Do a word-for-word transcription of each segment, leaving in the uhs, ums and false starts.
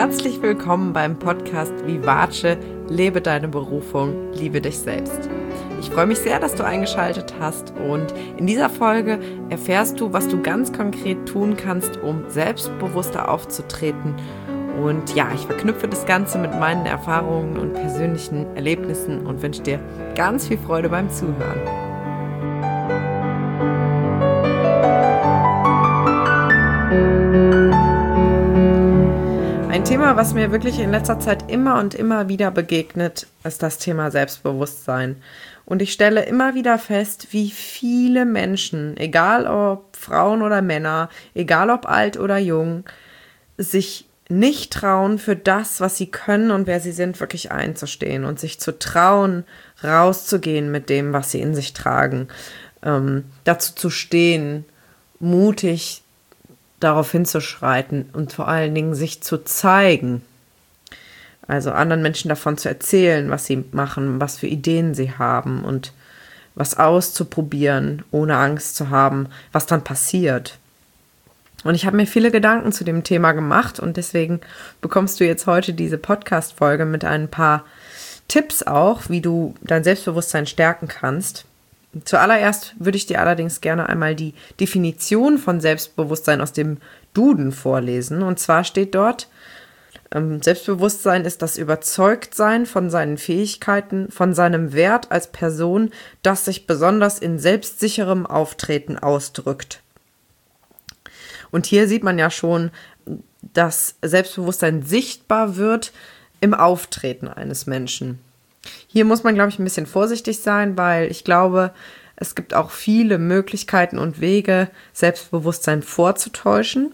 Herzlich willkommen beim Podcast Vivace, lebe deine Berufung, liebe dich selbst. Ich freue mich sehr, dass du eingeschaltet hast und in dieser Folge erfährst du, was du ganz konkret tun kannst, um selbstbewusster aufzutreten. Und ja, ich verknüpfe das Ganze mit meinen Erfahrungen und persönlichen Erlebnissen und wünsche dir ganz viel Freude beim Zuhören. Ein Thema, was mir wirklich in letzter Zeit immer und immer wieder begegnet, ist das Thema Selbstbewusstsein. Und ich stelle immer wieder fest, wie viele Menschen, egal ob Frauen oder Männer, egal ob alt oder jung, sich nicht trauen, für das, was sie können und wer sie sind, wirklich einzustehen und sich zu trauen, rauszugehen mit dem, was sie in sich tragen, ähm, dazu zu stehen, mutig darauf hinzuschreiten und vor allen Dingen sich zu zeigen. Also anderen Menschen davon zu erzählen, was sie machen, was für Ideen sie haben und was auszuprobieren, ohne Angst zu haben, was dann passiert. Und ich habe mir viele Gedanken zu dem Thema gemacht und deswegen bekommst du jetzt heute diese Podcast-Folge mit ein paar Tipps auch, wie du dein Selbstbewusstsein stärken kannst. Zuallererst würde ich dir allerdings gerne einmal die Definition von Selbstbewusstsein aus dem Duden vorlesen. Und zwar steht dort, ähm, Selbstbewusstsein ist das Überzeugtsein von seinen Fähigkeiten, von seinem Wert als Person, das sich besonders in selbstsicherem Auftreten ausdrückt. Und hier sieht man ja schon, dass Selbstbewusstsein sichtbar wird im Auftreten eines Menschen. Hier muss man, glaube ich, ein bisschen vorsichtig sein, weil ich glaube, es gibt auch viele Möglichkeiten und Wege, Selbstbewusstsein vorzutäuschen.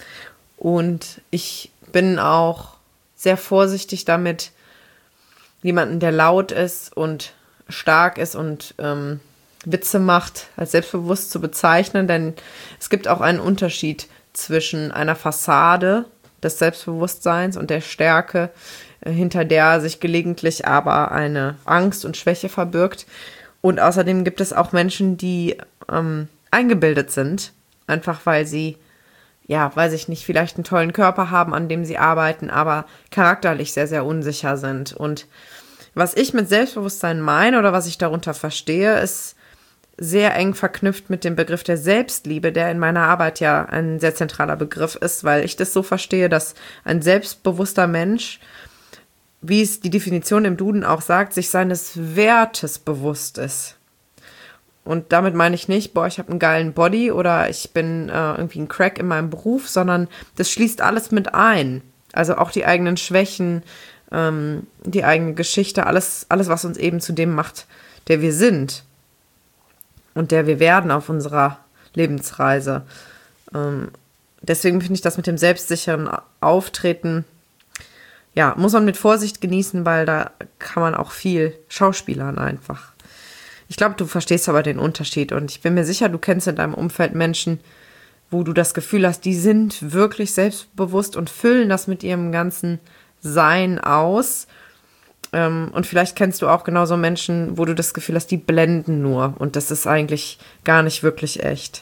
Und ich bin auch sehr vorsichtig damit, jemanden, der laut ist und stark ist und ähm, Witze macht, als selbstbewusst zu bezeichnen, denn es gibt auch einen Unterschied zwischen einer Fassade des Selbstbewusstseins und der Stärke, hinter der sich gelegentlich aber eine Angst und Schwäche verbirgt. Und außerdem gibt es auch Menschen, die ähm, eingebildet sind, einfach weil sie, ja, weiß ich nicht, vielleicht einen tollen Körper haben, an dem sie arbeiten, aber charakterlich sehr, sehr unsicher sind. Und was ich mit Selbstbewusstsein meine oder was ich darunter verstehe, ist sehr eng verknüpft mit dem Begriff der Selbstliebe, der in meiner Arbeit ja ein sehr zentraler Begriff ist, weil ich das so verstehe, dass ein selbstbewusster Mensch, wie es die Definition im Duden auch sagt, sich seines Wertes bewusst ist. Und damit meine ich nicht, boah, ich habe einen geilen Body oder ich bin äh, irgendwie ein Crack in meinem Beruf, sondern das schließt alles mit ein. Also auch die eigenen Schwächen, ähm, die eigene Geschichte, alles, alles, was uns eben zu dem macht, der wir sind und der wir werden auf unserer Lebensreise. Ähm, deswegen finde ich das mit dem selbstsicheren Auftreten, ja, muss man mit Vorsicht genießen, weil da kann man auch viel schauspielern einfach. Ich glaube, du verstehst aber den Unterschied und ich bin mir sicher, du kennst in deinem Umfeld Menschen, wo du das Gefühl hast, die sind wirklich selbstbewusst und füllen das mit ihrem ganzen Sein aus. Und vielleicht kennst du auch genauso Menschen, wo du das Gefühl hast, die blenden nur und das ist eigentlich gar nicht wirklich echt.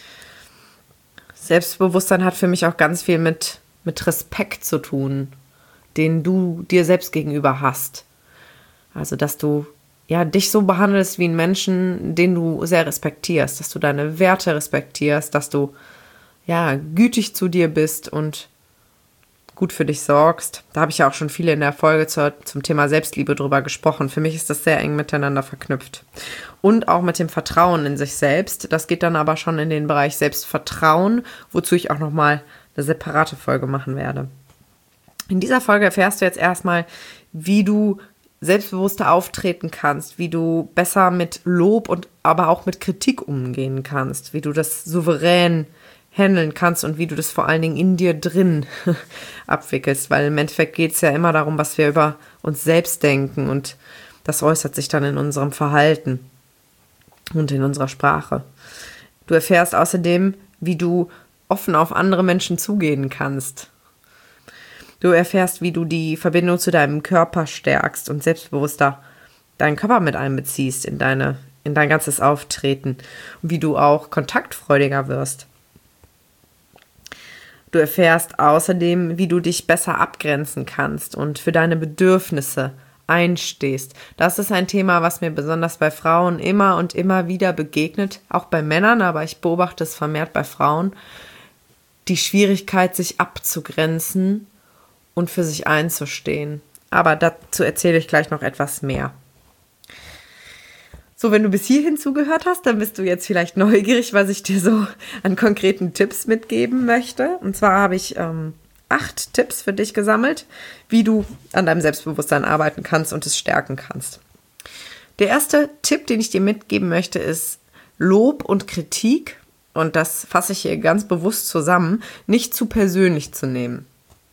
Selbstbewusstsein hat für mich auch ganz viel mit, mit Respekt zu tun, den du dir selbst gegenüber hast. Also, dass du ja dich so behandelst wie einen Menschen, den du sehr respektierst, dass du deine Werte respektierst, dass du ja gütig zu dir bist und gut für dich sorgst. Da habe ich ja auch schon viele in der Folge zur, zum Thema Selbstliebe drüber gesprochen. Für mich ist das sehr eng miteinander verknüpft. Und auch mit dem Vertrauen in sich selbst. Das geht dann aber schon in den Bereich Selbstvertrauen, wozu ich auch nochmal eine separate Folge machen werde. In dieser Folge erfährst du jetzt erstmal, wie du selbstbewusster auftreten kannst, wie du besser mit Lob und aber auch mit Kritik umgehen kannst, wie du das souverän handeln kannst und wie du das vor allen Dingen in dir drin abwickelst, weil im Endeffekt geht es ja immer darum, was wir über uns selbst denken und das äußert sich dann in unserem Verhalten und in unserer Sprache. Du erfährst außerdem, wie du offen auf andere Menschen zugehen kannst. Du erfährst, wie du die Verbindung zu deinem Körper stärkst und selbstbewusster deinen Körper mit einbeziehst in deine, in dein ganzes Auftreten und wie du auch kontaktfreudiger wirst. Du erfährst außerdem, wie du dich besser abgrenzen kannst und für deine Bedürfnisse einstehst. Das ist ein Thema, was mir besonders bei Frauen immer und immer wieder begegnet, auch bei Männern, aber ich beobachte es vermehrt bei Frauen, die Schwierigkeit, sich abzugrenzen und für sich einzustehen. Aber dazu erzähle ich gleich noch etwas mehr. So, wenn du bis hierhin zugehört hast, dann bist du jetzt vielleicht neugierig, was ich dir so an konkreten Tipps mitgeben möchte. Und zwar habe ich ähm, acht Tipps für dich gesammelt, wie du an deinem Selbstbewusstsein arbeiten kannst und es stärken kannst. Der erste Tipp, den ich dir mitgeben möchte, ist Lob und Kritik, und das fasse ich hier ganz bewusst zusammen, nicht zu persönlich zu nehmen.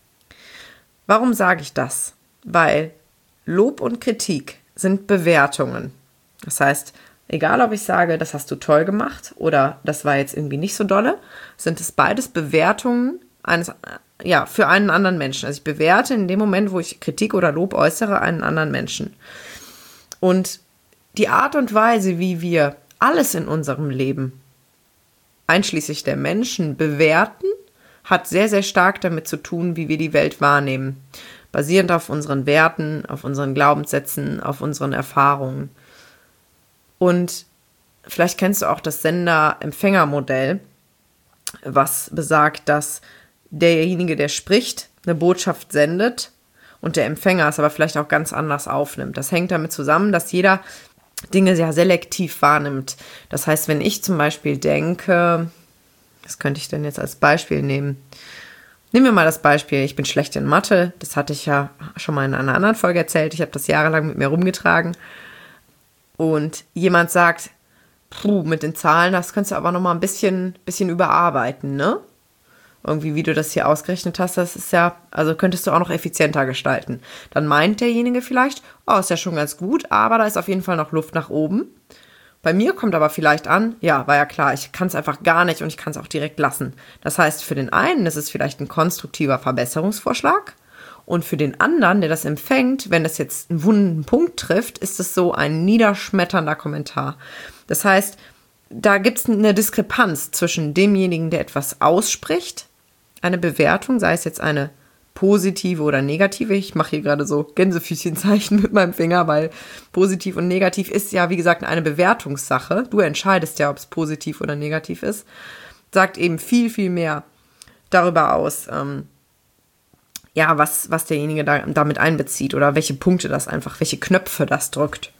Warum sage ich das? Weil Lob und Kritik sind Bewertungen. Das heißt, egal ob ich sage, das hast du toll gemacht oder das war jetzt irgendwie nicht so dolle, sind es beides Bewertungen eines, ja, für einen anderen Menschen. Also ich bewerte in dem Moment, wo ich Kritik oder Lob äußere, einen anderen Menschen. Und die Art und Weise, wie wir alles in unserem Leben, einschließlich der Menschen, bewerten, hat sehr, sehr stark damit zu tun, wie wir die Welt wahrnehmen. Basierend auf unseren Werten, auf unseren Glaubenssätzen, auf unseren Erfahrungen. Und vielleicht kennst du auch das Sender-Empfänger-Modell, was besagt, dass derjenige, der spricht, eine Botschaft sendet und der Empfänger es aber vielleicht auch ganz anders aufnimmt. Das hängt damit zusammen, dass jeder Dinge sehr selektiv wahrnimmt. Das heißt, wenn ich zum Beispiel denke, was könnte ich denn jetzt als Beispiel nehmen? Nehmen wir mal das Beispiel, ich bin schlecht in Mathe. Das hatte ich ja schon mal in einer anderen Folge erzählt. Ich habe das jahrelang mit mir rumgetragen. Und jemand sagt, puh, mit den Zahlen, das könntest du aber noch mal ein bisschen, bisschen überarbeiten, ne? Irgendwie, wie du das hier ausgerechnet hast, das ist ja, also könntest du auch noch effizienter gestalten. Dann meint derjenige vielleicht, oh, ist ja schon ganz gut, aber da ist auf jeden Fall noch Luft nach oben. Bei mir kommt aber vielleicht an, ja, war ja klar, ich kann es einfach gar nicht und ich kann es auch direkt lassen. Das heißt, für den einen ist es vielleicht ein konstruktiver Verbesserungsvorschlag. Und für den anderen, der das empfängt, wenn das jetzt einen wunden Punkt trifft, ist es so ein niederschmetternder Kommentar. Das heißt, da gibt es eine Diskrepanz zwischen demjenigen, der etwas ausspricht, eine Bewertung, sei es jetzt eine positive oder negative. Ich mache hier gerade so Gänsefüßchenzeichen mit meinem Finger, weil positiv und negativ ist ja, wie gesagt, eine Bewertungssache. Du entscheidest ja, ob es positiv oder negativ ist. Sagt eben viel, viel mehr darüber aus, ähm, ja, was, was derjenige da, damit einbezieht oder welche Punkte das einfach, welche Knöpfe das drückt.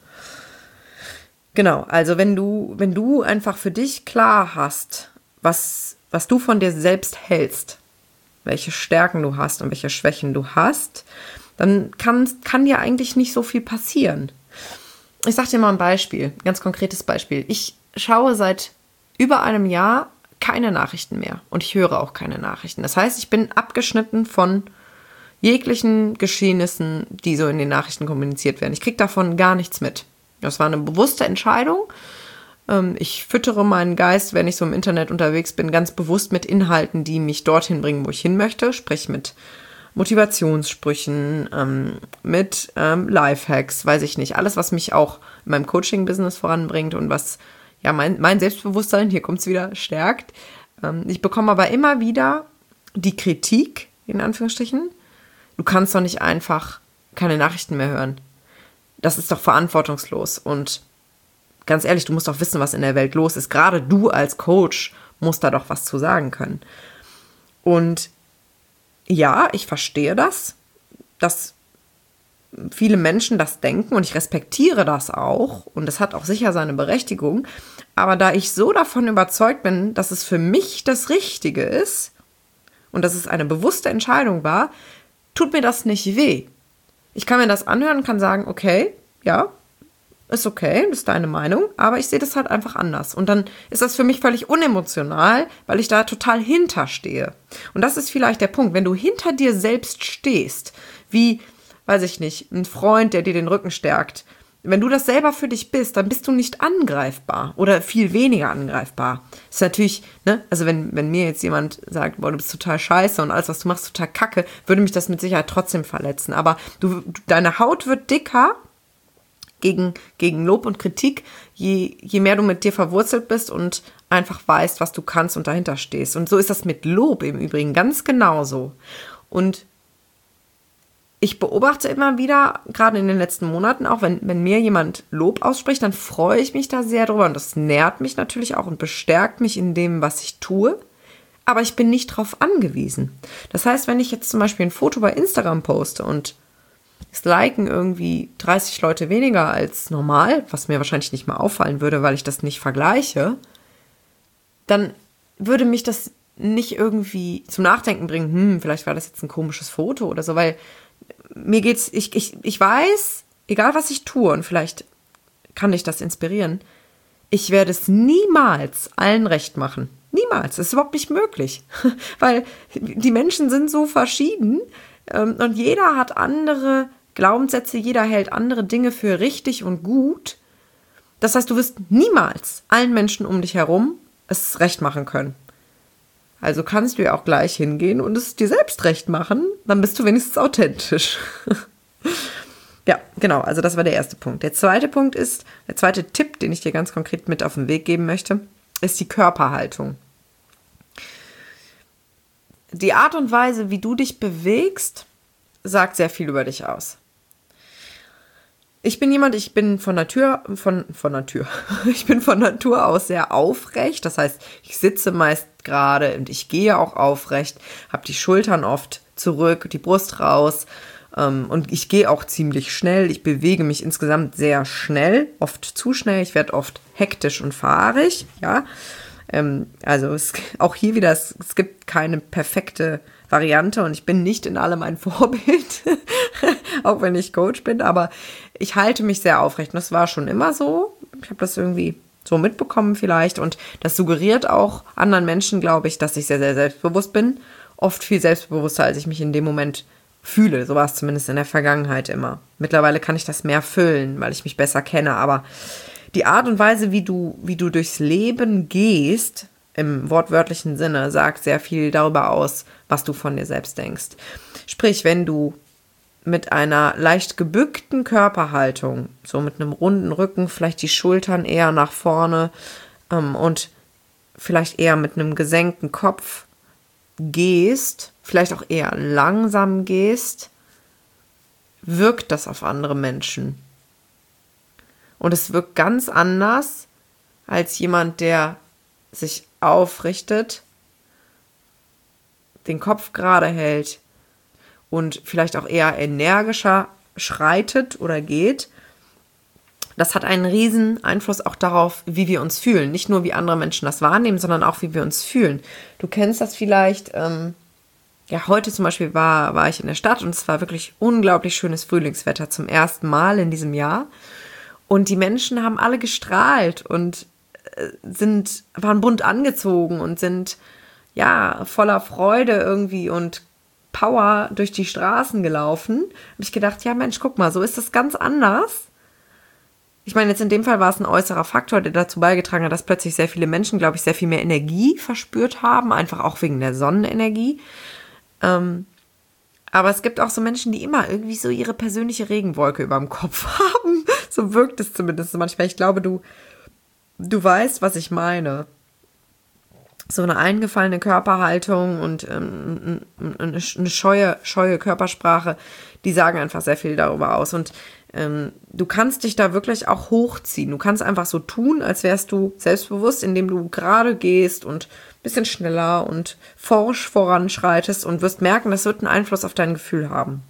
Genau, also wenn du, wenn du einfach für dich klar hast, was, was du von dir selbst hältst, welche Stärken du hast und welche Schwächen du hast, dann kann, kann dir eigentlich nicht so viel passieren. Ich sag dir mal ein Beispiel, ein ganz konkretes Beispiel. Ich schaue seit über einem Jahr keine Nachrichten mehr und ich höre auch keine Nachrichten. Das heißt, ich bin abgeschnitten von jeglichen Geschehnissen, die so in den Nachrichten kommuniziert werden. Ich kriege davon gar nichts mit. Das war eine bewusste Entscheidung. Ich füttere meinen Geist, wenn ich so im Internet unterwegs bin, ganz bewusst mit Inhalten, die mich dorthin bringen, wo ich hin möchte. Sprich mit Motivationssprüchen, mit Lifehacks, weiß ich nicht. Alles, was mich auch in meinem Coaching-Business voranbringt und was ja mein, mein Selbstbewusstsein, hier kommt es wieder, stärkt. Ich bekomme aber immer wieder die Kritik, in Anführungsstrichen, du kannst doch nicht einfach keine Nachrichten mehr hören. Das ist doch verantwortungslos. Und ganz ehrlich, du musst doch wissen, was in der Welt los ist. Gerade du als Coach musst da doch was zu sagen können. Und ja, ich verstehe das, dass viele Menschen das denken und ich respektiere das auch. Und das hat auch sicher seine Berechtigung. Aber da ich so davon überzeugt bin, dass es für mich das Richtige ist und dass es eine bewusste Entscheidung war, tut mir das nicht weh. Ich kann mir das anhören und kann sagen, okay, ja, ist okay, das ist deine Meinung, aber ich sehe das halt einfach anders. Und dann ist das für mich völlig unemotional, weil ich da total hinterstehe. Und das ist vielleicht der Punkt, wenn du hinter dir selbst stehst, wie, weiß ich nicht, ein Freund, der dir den Rücken stärkt, wenn du das selber für dich bist, dann bist du nicht angreifbar oder viel weniger angreifbar. Ist natürlich, ne, also wenn, wenn mir jetzt jemand sagt, boah, du bist total scheiße und alles, was du machst, total kacke, würde mich das mit Sicherheit trotzdem verletzen. Aber du, du, deine Haut wird dicker, gegen, gegen Lob und Kritik, je, je mehr du mit dir verwurzelt bist und einfach weißt, was du kannst und dahinter stehst. Und so ist das mit Lob im Übrigen ganz genauso. Und ich beobachte immer wieder, gerade in den letzten Monaten, auch wenn, wenn mir jemand Lob ausspricht, dann freue ich mich da sehr drüber. Und das nährt mich natürlich auch und bestärkt mich in dem, was ich tue. Aber ich bin nicht drauf angewiesen. Das heißt, wenn ich jetzt zum Beispiel ein Foto bei Instagram poste und es liken irgendwie dreißig Leute weniger als normal, was mir wahrscheinlich nicht mal auffallen würde, weil ich das nicht vergleiche, dann würde mich das nicht irgendwie zum Nachdenken bringen, hm, vielleicht war das jetzt ein komisches Foto oder so, weil mir geht's, ich, ich, ich weiß, egal was ich tue, und vielleicht kann ich das inspirieren, ich werde es niemals allen recht machen. Niemals. Das ist überhaupt nicht möglich. Weil die Menschen sind so verschieden ähm, und jeder hat andere Glaubenssätze, jeder hält andere Dinge für richtig und gut. Das heißt, du wirst niemals allen Menschen um dich herum es recht machen können. Also kannst du ja auch gleich hingehen und es dir selbst recht machen, dann bist du wenigstens authentisch. Ja, genau, also das war der erste Punkt. Der zweite Punkt ist, der zweite Tipp, den ich dir ganz konkret mit auf den Weg geben möchte, ist die Körperhaltung. Die Art und Weise, wie du dich bewegst, sagt sehr viel über dich aus. Ich bin jemand, ich bin von Natur, von, von Natur, ich bin von Natur aus sehr aufrecht. Das heißt, ich sitze meist gerade und ich gehe auch aufrecht, habe die Schultern oft zurück, die Brust raus ähm, und ich gehe auch ziemlich schnell. Ich bewege mich insgesamt sehr schnell, oft zu schnell. Ich werde oft hektisch und fahrig, ja. Ähm, also es, auch hier wieder, es, es gibt keine perfekte Variante und ich bin nicht in allem ein Vorbild, auch wenn ich Coach bin, aber ich halte mich sehr aufrecht und das war schon immer so. Ich habe das irgendwie so mitbekommen vielleicht und das suggeriert auch anderen Menschen, glaube ich, dass ich sehr, sehr selbstbewusst bin. Oft viel selbstbewusster, als ich mich in dem Moment fühle. So war es zumindest in der Vergangenheit immer. Mittlerweile kann ich das mehr füllen, weil ich mich besser kenne, aber die Art und Weise, wie du, wie du durchs Leben gehst, im wortwörtlichen Sinne, sagt sehr viel darüber aus, was du von dir selbst denkst. Sprich, wenn du mit einer leicht gebückten Körperhaltung, so mit einem runden Rücken, vielleicht die Schultern eher nach vorne ähm, und vielleicht eher mit einem gesenkten Kopf gehst, vielleicht auch eher langsam gehst, wirkt das auf andere Menschen. Und es wirkt ganz anders als jemand, der sich aufrichtet, den Kopf gerade hält und vielleicht auch eher energischer schreitet oder geht. Das hat einen riesen Einfluss auch darauf, wie wir uns fühlen. Nicht nur, wie andere Menschen das wahrnehmen, sondern auch, wie wir uns fühlen. Du kennst das vielleicht, ähm, ja, heute zum Beispiel war, war ich in der Stadt und es war wirklich unglaublich schönes Frühlingswetter zum ersten Mal in diesem Jahr. Und die Menschen haben alle gestrahlt und sind, waren bunt angezogen und sind, ja, voller Freude irgendwie und Power durch die Straßen gelaufen. Habe ich gedacht, ja Mensch, guck mal, so ist das ganz anders. Ich meine, jetzt in dem Fall war es ein äußerer Faktor, der dazu beigetragen hat, dass plötzlich sehr viele Menschen, glaube ich, sehr viel mehr Energie verspürt haben, einfach auch wegen der Sonnenenergie. Ähm, aber es gibt auch so Menschen, die immer irgendwie so ihre persönliche Regenwolke über dem Kopf haben. So wirkt es zumindest manchmal. Ich glaube, du, du weißt, was ich meine. So eine eingefallene Körperhaltung und ähm, eine scheue, scheue Körpersprache, die sagen einfach sehr viel darüber aus. Und ähm, du kannst dich da wirklich auch hochziehen. Du kannst einfach so tun, als wärst du selbstbewusst, indem du gerade gehst und ein bisschen schneller und forsch voranschreitest und wirst merken, das wird einen Einfluss auf dein Gefühl haben.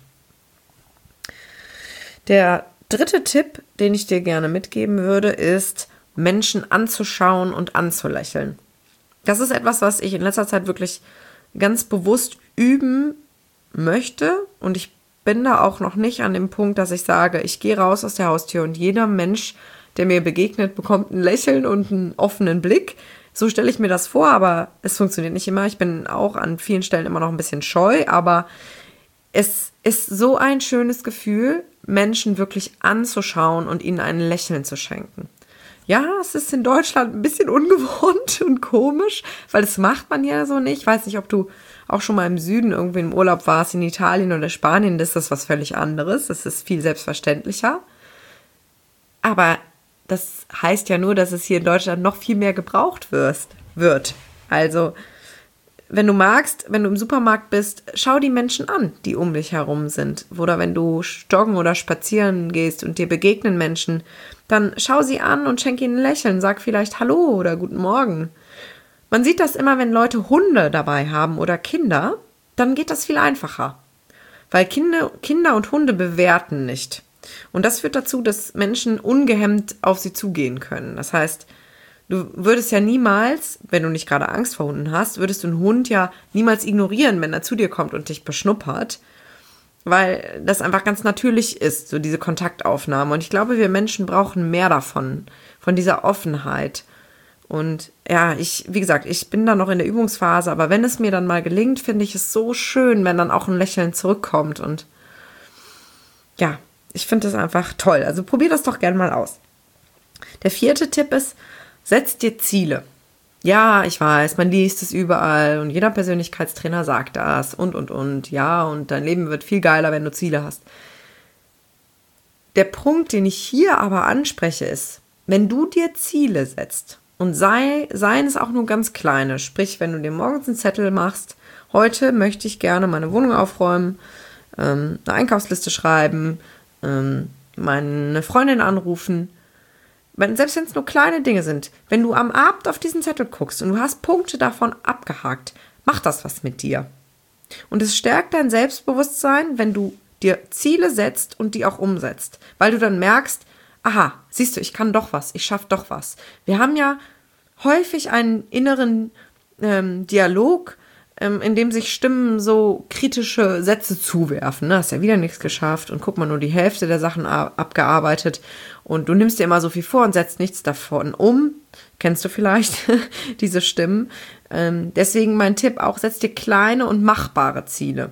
Der dritte Tipp, den ich dir gerne mitgeben würde, ist, Menschen anzuschauen und anzulächeln. Das ist etwas, was ich in letzter Zeit wirklich ganz bewusst üben möchte und ich bin da auch noch nicht an dem Punkt, dass ich sage, ich gehe raus aus der Haustür und jeder Mensch, der mir begegnet, bekommt ein Lächeln und einen offenen Blick. So stelle ich mir das vor, aber es funktioniert nicht immer. Ich bin auch an vielen Stellen immer noch ein bisschen scheu, aber es ist so ein schönes Gefühl, Menschen wirklich anzuschauen und ihnen ein Lächeln zu schenken. Ja, es ist in Deutschland ein bisschen ungewohnt und komisch, weil das macht man ja so nicht. Ich weiß nicht, ob du auch schon mal im Süden irgendwie im Urlaub warst, in Italien oder Spanien, das ist das was völlig anderes. Das ist viel selbstverständlicher. Aber das heißt ja nur, dass es hier in Deutschland noch viel mehr gebraucht wirst, wird. Also, wenn du magst, wenn du im Supermarkt bist, schau die Menschen an, die um dich herum sind. Oder wenn du joggen oder spazieren gehst und dir begegnen Menschen, dann schau sie an und schenk ihnen ein Lächeln. Sag vielleicht Hallo oder Guten Morgen. Man sieht das immer, wenn Leute Hunde dabei haben oder Kinder, dann geht das viel einfacher. Weil Kinder, Kinder und Hunde bewerten nicht. Und das führt dazu, dass Menschen ungehemmt auf sie zugehen können. Das heißt, du würdest ja niemals, wenn du nicht gerade Angst vor Hunden hast, würdest du einen Hund ja niemals ignorieren, wenn er zu dir kommt und dich beschnuppert, weil das einfach ganz natürlich ist, so diese Kontaktaufnahme. Und ich glaube, wir Menschen brauchen mehr davon, von dieser Offenheit. Und ja, ich, wie gesagt, ich bin da noch in der Übungsphase, aber wenn es mir dann mal gelingt, finde ich es so schön, wenn dann auch ein Lächeln zurückkommt. Und ja, ich finde das einfach toll. Also probier das doch gerne mal aus. Der vierte Tipp ist, setz dir Ziele. Ja, ich weiß, man liest es überall und jeder Persönlichkeitstrainer sagt das und, und, und. Ja, und dein Leben wird viel geiler, wenn du Ziele hast. Der Punkt, den ich hier aber anspreche, ist, wenn du dir Ziele setzt und sei, seien es auch nur ganz kleine, sprich, wenn du dir morgens einen Zettel machst, heute möchte ich gerne meine Wohnung aufräumen, ähm, eine Einkaufsliste schreiben, ähm, meine Freundin anrufen, wenn, selbst wenn es nur kleine Dinge sind, wenn du am Abend auf diesen Zettel guckst und du hast Punkte davon abgehakt, macht das was mit dir. Und es stärkt dein Selbstbewusstsein, wenn du dir Ziele setzt und die auch umsetzt, weil du dann merkst, aha, siehst du, ich kann doch was, ich schaffe doch was. Wir haben ja häufig einen inneren ähm, Dialog, ähm, in dem sich Stimmen so kritische Sätze zuwerfen. Ne? Hast ja wieder nichts geschafft und guck mal, nur die Hälfte der Sachen a- abgearbeitet und du nimmst dir immer so viel vor und setzt nichts davon um. Kennst du vielleicht diese Stimmen? Ähm, deswegen mein Tipp auch, setz dir kleine und machbare Ziele.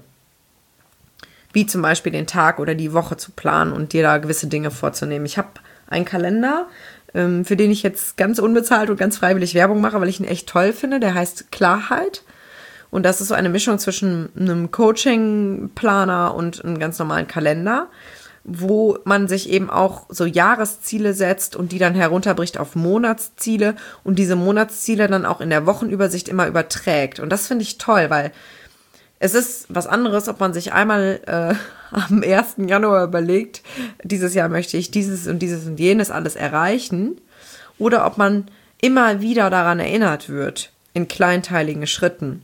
Wie zum Beispiel den Tag oder die Woche zu planen und dir da gewisse Dinge vorzunehmen. Ich habe einen Kalender, ähm, für den ich jetzt ganz unbezahlt und ganz freiwillig Werbung mache, weil ich ihn echt toll finde. Der heißt Klarheit. Und das ist so eine Mischung zwischen einem Coaching-Planer und einem ganz normalen Kalender, wo man sich eben auch so Jahresziele setzt und die dann herunterbricht auf Monatsziele und diese Monatsziele dann auch in der Wochenübersicht immer überträgt. Und das finde ich toll, weil es ist was anderes, ob man sich einmal äh, am ersten Januar überlegt, dieses Jahr möchte ich dieses und dieses und jenes alles erreichen, oder ob man immer wieder daran erinnert wird, in kleinteiligen Schritten.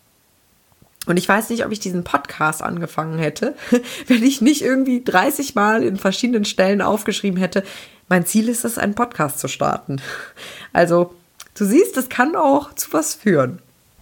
Und ich weiß nicht, ob ich diesen Podcast angefangen hätte, wenn ich nicht irgendwie dreißig Mal in verschiedenen Stellen aufgeschrieben hätte, mein Ziel ist es, einen Podcast zu starten. Also, du siehst, es kann auch zu was führen,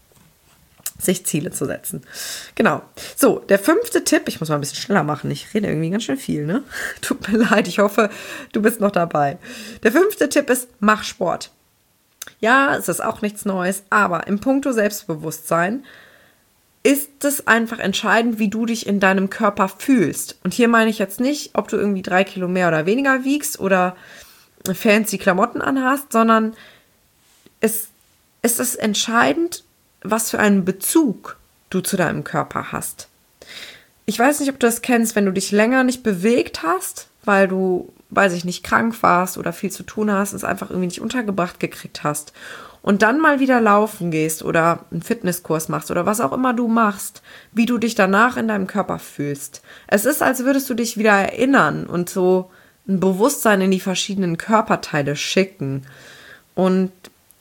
sich Ziele zu setzen. Genau. So, der fünfte Tipp, ich muss mal ein bisschen schneller machen, ich rede irgendwie ganz schön viel, ne? Tut mir leid, ich hoffe, du bist noch dabei. Der fünfte Tipp ist, mach Sport. Ja, es ist auch nichts Neues, aber im Puncto Selbstbewusstsein ist es einfach entscheidend, wie du dich in deinem Körper fühlst. Und hier meine ich jetzt nicht, ob du irgendwie drei Kilo mehr oder weniger wiegst oder fancy Klamotten anhast, sondern es, es ist entscheidend, was für einen Bezug du zu deinem Körper hast. Ich weiß nicht, ob du das kennst, wenn du dich länger nicht bewegt hast, weil du, weiß ich nicht, krank warst oder viel zu tun hast, es einfach irgendwie nicht untergebracht gekriegt hast und dann mal wieder laufen gehst oder einen Fitnesskurs machst oder was auch immer du machst, wie du dich danach in deinem Körper fühlst. Es ist, als würdest du dich wieder erinnern und so ein Bewusstsein in die verschiedenen Körperteile schicken. Und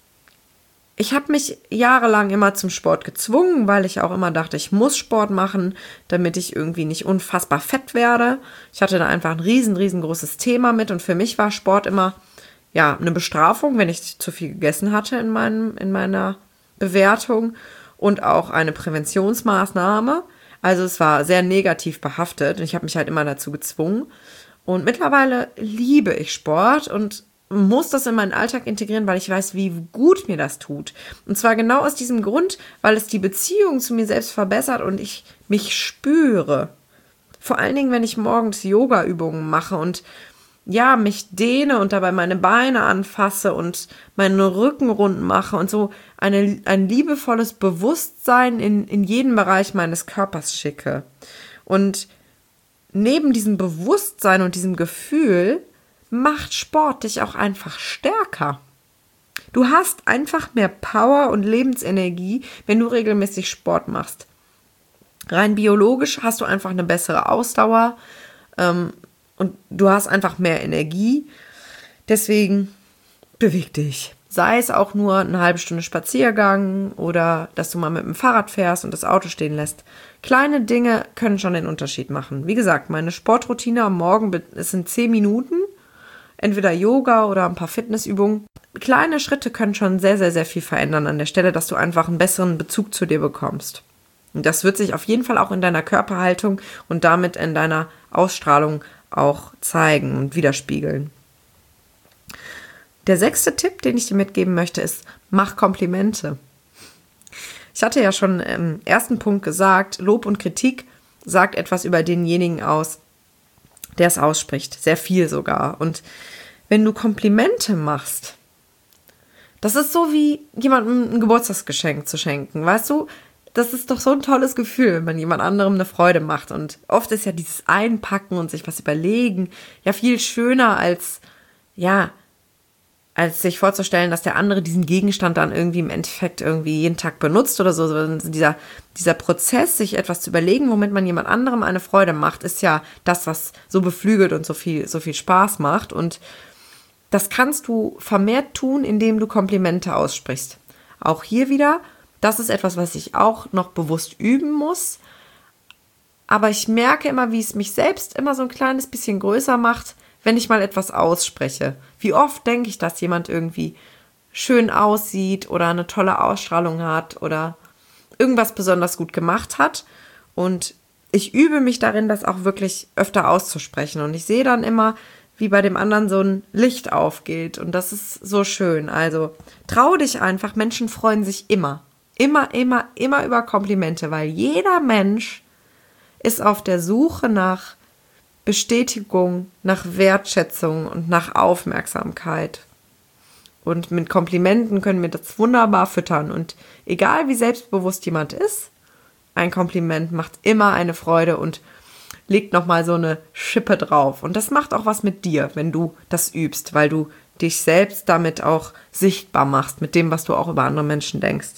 ich habe mich jahrelang immer zum Sport gezwungen, weil ich auch immer dachte, ich muss Sport machen, damit ich irgendwie nicht unfassbar fett werde. Ich hatte da einfach ein riesen, riesengroßes Thema mit und für mich war Sport immer ja eine Bestrafung, wenn ich zu viel gegessen hatte in meinem, in meiner Bewertung und auch eine Präventionsmaßnahme. Also es war sehr negativ behaftet und ich habe mich halt immer dazu gezwungen. Und mittlerweile liebe ich Sport und muss das in meinen Alltag integrieren, weil ich weiß, wie gut mir das tut. Und zwar genau aus diesem Grund, weil es die Beziehung zu mir selbst verbessert und ich mich spüre. Vor allen Dingen, wenn ich morgens Yoga-Übungen mache und ja, mich dehne und dabei meine Beine anfasse und meinen Rücken rund mache und so eine, ein liebevolles Bewusstsein in, in jeden Bereich meines Körpers schicke. Und neben diesem Bewusstsein und diesem Gefühl macht Sport dich auch einfach stärker. Du hast einfach mehr Power und Lebensenergie, wenn du regelmäßig Sport machst. Rein biologisch hast du einfach eine bessere Ausdauer ähm, und du hast einfach mehr Energie. Deswegen beweg dich. Sei es auch nur eine halbe Stunde Spaziergang oder dass du mal mit dem Fahrrad fährst und das Auto stehen lässt. Kleine Dinge können schon den Unterschied machen. Wie gesagt, meine Sportroutine am Morgen, es sind zehn Minuten, entweder Yoga oder ein paar Fitnessübungen. Kleine Schritte können schon sehr, sehr, sehr viel verändern an der Stelle, dass du einfach einen besseren Bezug zu dir bekommst. Und das wird sich auf jeden Fall auch in deiner Körperhaltung und damit in deiner Ausstrahlung auch zeigen und widerspiegeln. Der sechste Tipp, den ich dir mitgeben möchte, ist, mach Komplimente. Ich hatte ja schon im ersten Punkt gesagt, Lob und Kritik sagt etwas über denjenigen aus, der es ausspricht. Sehr viel sogar. Und wenn du Komplimente machst, das ist so wie jemandem ein Geburtstagsgeschenk zu schenken, weißt du? Das ist doch so ein tolles Gefühl, wenn man jemand anderem eine Freude macht. Und oft ist ja dieses Einpacken und sich was überlegen ja viel schöner als, ja, als sich vorzustellen, dass der andere diesen Gegenstand dann irgendwie im Endeffekt irgendwie jeden Tag benutzt oder so. Also dieser, dieser Prozess, sich etwas zu überlegen, womit man jemand anderem eine Freude macht, ist ja das, was so beflügelt und so viel, so viel Spaß macht. Und das kannst du vermehrt tun, indem du Komplimente aussprichst. Auch hier wieder, das ist etwas, was ich auch noch bewusst üben muss. Aber ich merke immer, wie es mich selbst immer so ein kleines bisschen größer macht, wenn ich mal etwas ausspreche. Wie oft denke ich, dass jemand irgendwie schön aussieht oder eine tolle Ausstrahlung hat oder irgendwas besonders gut gemacht hat. Und ich übe mich darin, das auch wirklich öfter auszusprechen. Und ich sehe dann immer, wie bei dem anderen so ein Licht aufgeht. Und das ist so schön. Also trau dich einfach. Menschen freuen sich immer. Immer, immer, immer über Komplimente, weil jeder Mensch ist auf der Suche nach Bestätigung, nach Wertschätzung und nach Aufmerksamkeit. Und mit Komplimenten können wir das wunderbar füttern. Und egal wie selbstbewusst jemand ist, ein Kompliment macht immer eine Freude und legt nochmal so eine Schippe drauf. Und das macht auch was mit dir, wenn du das übst, weil du dich selbst damit auch sichtbar machst, mit dem, was du auch über andere Menschen denkst.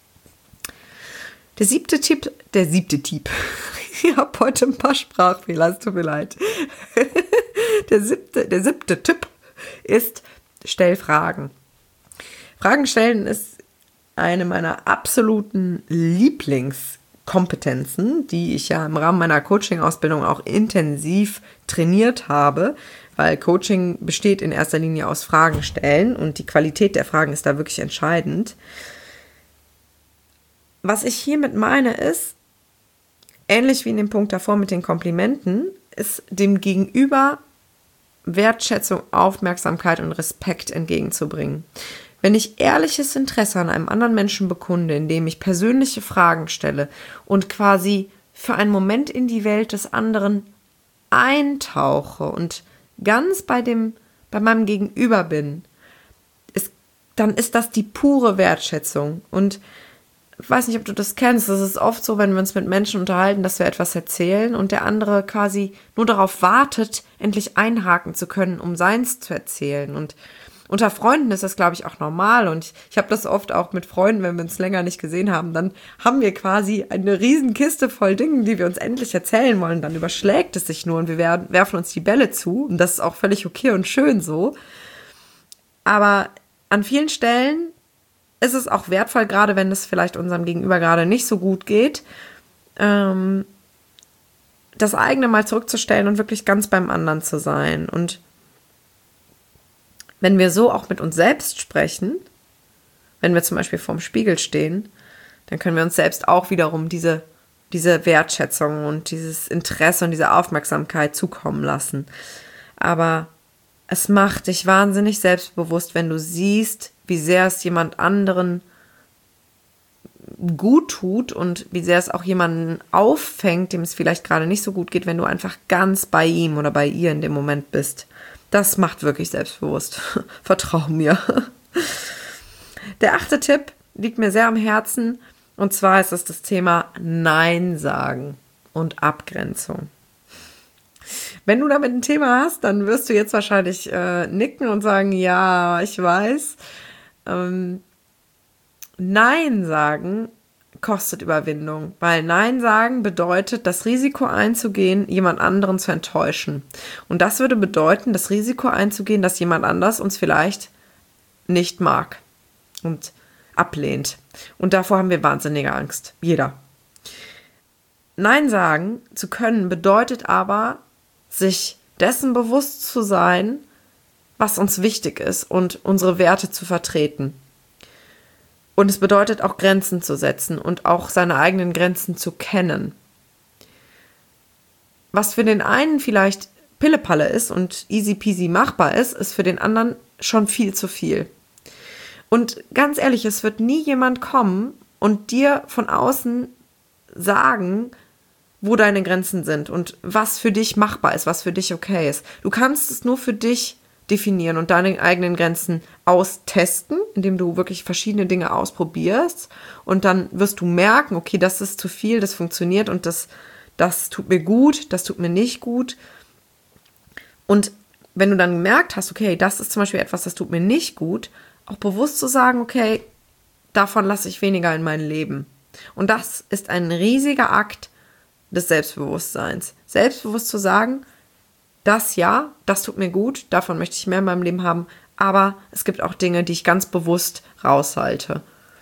Der siebte Tipp, der siebte Tipp, ich habe heute ein paar Sprachfehler, es tut mir leid. Der siebte, der siebte Tipp ist, stell Fragen. Fragen stellen ist eine meiner absoluten Lieblingskompetenzen, die ich ja im Rahmen meiner Coaching-Ausbildung auch intensiv trainiert habe, weil Coaching besteht in erster Linie aus Fragen stellen und die Qualität der Fragen ist da wirklich entscheidend. Was ich hiermit meine ist, ähnlich wie in dem Punkt davor mit den Komplimenten, ist dem Gegenüber Wertschätzung, Aufmerksamkeit und Respekt entgegenzubringen. Wenn ich ehrliches Interesse an einem anderen Menschen bekunde, indem ich persönliche Fragen stelle und quasi für einen Moment in die Welt des anderen eintauche und ganz bei dem, bei meinem Gegenüber bin, ist, dann ist das die pure Wertschätzung. Und ich weiß nicht, ob du das kennst, das ist oft so, wenn wir uns mit Menschen unterhalten, dass wir etwas erzählen und der andere quasi nur darauf wartet, endlich einhaken zu können, um seins zu erzählen. Und unter Freunden ist das, glaube ich, auch normal und ich, ich habe das oft auch mit Freunden, wenn wir uns länger nicht gesehen haben, dann haben wir quasi eine riesen Kiste voll Dingen, die wir uns endlich erzählen wollen, dann überschlägt es sich nur und wir werfen uns die Bälle zu und das ist auch völlig okay und schön so. Aber an vielen Stellen ist es auch wertvoll, gerade wenn es vielleicht unserem Gegenüber gerade nicht so gut geht, ähm, das eigene mal zurückzustellen und wirklich ganz beim anderen zu sein. Und wenn wir so auch mit uns selbst sprechen, wenn wir zum Beispiel vorm Spiegel stehen, dann können wir uns selbst auch wiederum diese, diese Wertschätzung und dieses Interesse und diese Aufmerksamkeit zukommen lassen. Aber es macht dich wahnsinnig selbstbewusst, wenn du siehst, wie sehr es jemand anderen gut tut und wie sehr es auch jemanden auffängt, dem es vielleicht gerade nicht so gut geht, wenn du einfach ganz bei ihm oder bei ihr in dem Moment bist. Das macht wirklich selbstbewusst. Vertrau mir. Der achte Tipp liegt mir sehr am Herzen und zwar ist es das Thema Nein sagen und Abgrenzung. Wenn du damit ein Thema hast, dann wirst du jetzt wahrscheinlich äh, nicken und sagen, ja, ich weiß. Ähm, Nein sagen kostet Überwindung, weil Nein sagen bedeutet, das Risiko einzugehen, jemand anderen zu enttäuschen. Und das würde bedeuten, das Risiko einzugehen, dass jemand anders uns vielleicht nicht mag und ablehnt. Und davor haben wir wahnsinnige Angst. Jeder. Nein sagen zu können bedeutet aber, sich dessen bewusst zu sein, was uns wichtig ist und unsere Werte zu vertreten. Und es bedeutet auch Grenzen zu setzen und auch seine eigenen Grenzen zu kennen. Was für den einen vielleicht Pillepalle ist und easy peasy machbar ist, ist für den anderen schon viel zu viel. Und ganz ehrlich, es wird nie jemand kommen und dir von außen sagen, wo deine Grenzen sind und was für dich machbar ist, was für dich okay ist. Du kannst es nur für dich definieren und deine eigenen Grenzen austesten, indem du wirklich verschiedene Dinge ausprobierst und dann wirst du merken, okay, das ist zu viel, das funktioniert und das, das tut mir gut, das tut mir nicht gut. Und wenn du dann gemerkt hast, okay, das ist zum Beispiel etwas, das tut mir nicht gut, auch bewusst zu sagen, okay, davon lasse ich weniger in mein Leben. Und das ist ein riesiger Akt des Selbstbewusstseins. Selbstbewusst zu sagen, das ja, das tut mir gut, davon möchte ich mehr in meinem Leben haben, aber es gibt auch Dinge, die ich ganz bewusst raushalte.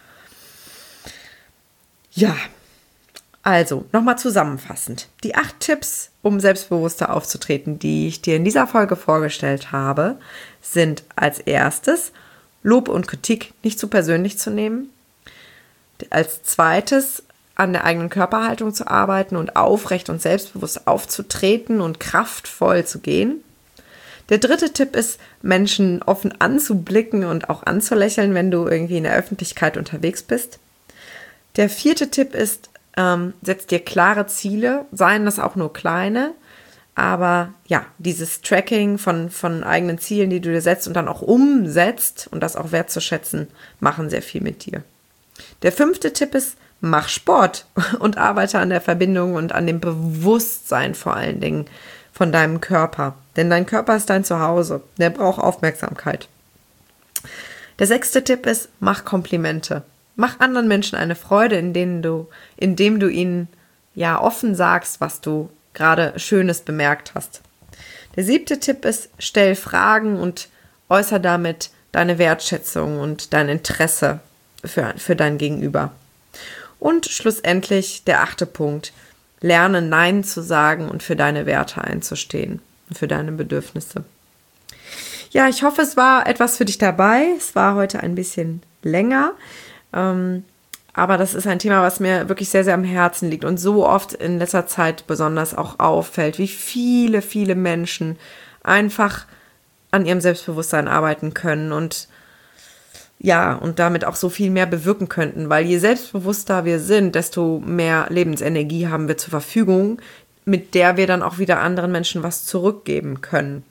Ja, also nochmal zusammenfassend. Die acht Tipps, um selbstbewusster aufzutreten, die ich dir in dieser Folge vorgestellt habe, sind als erstes, Lob und Kritik nicht zu persönlich zu nehmen. Als zweites, an der eigenen Körperhaltung zu arbeiten und aufrecht und selbstbewusst aufzutreten und kraftvoll zu gehen. Der dritte Tipp ist, Menschen offen anzublicken und auch anzulächeln, wenn du irgendwie in der Öffentlichkeit unterwegs bist. Der vierte Tipp ist, ähm, setz dir klare Ziele, seien das auch nur kleine, aber ja, dieses Tracking von, von eigenen Zielen, die du dir setzt und dann auch umsetzt und das auch wertzuschätzen, machen sehr viel mit dir. Der fünfte Tipp ist, mach Sport und arbeite an der Verbindung und an dem Bewusstsein vor allen Dingen von deinem Körper. Denn dein Körper ist dein Zuhause. Der braucht Aufmerksamkeit. Der sechste Tipp ist, mach Komplimente. Mach anderen Menschen eine Freude, indem du, indem du ihnen ja offen sagst, was du gerade Schönes bemerkt hast. Der siebte Tipp ist, stell Fragen und äußere damit deine Wertschätzung und dein Interesse für, für dein Gegenüber. Und schlussendlich der achte Punkt, lerne Nein zu sagen und für deine Werte einzustehen und für deine Bedürfnisse. Ja, ich hoffe, es war etwas für dich dabei. Es war heute ein bisschen länger, ähm, aber das ist ein Thema, was mir wirklich sehr, sehr am Herzen liegt und so oft in letzter Zeit besonders auch auffällt, wie viele, viele Menschen einfach an ihrem Selbstbewusstsein arbeiten können und ja, und damit auch so viel mehr bewirken könnten, weil je selbstbewusster wir sind, desto mehr Lebensenergie haben wir zur Verfügung, mit der wir dann auch wieder anderen Menschen was zurückgeben können.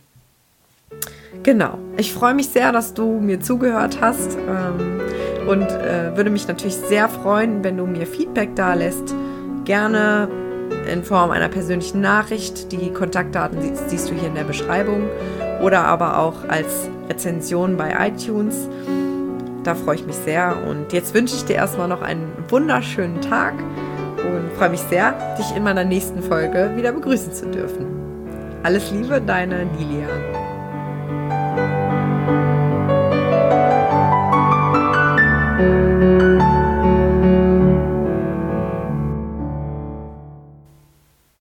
Genau, ich freue mich sehr, dass du mir zugehört hast ähm, und äh, würde mich natürlich sehr freuen, wenn du mir Feedback da lässt, gerne in Form einer persönlichen Nachricht. Die Kontaktdaten siehst, siehst du hier in der Beschreibung oder aber auch als Rezension bei iTunes. Da freue ich mich sehr und jetzt wünsche ich dir erstmal noch einen wunderschönen Tag und freue mich sehr, dich in meiner nächsten Folge wieder begrüßen zu dürfen. Alles Liebe, deine Lilian. Thank you.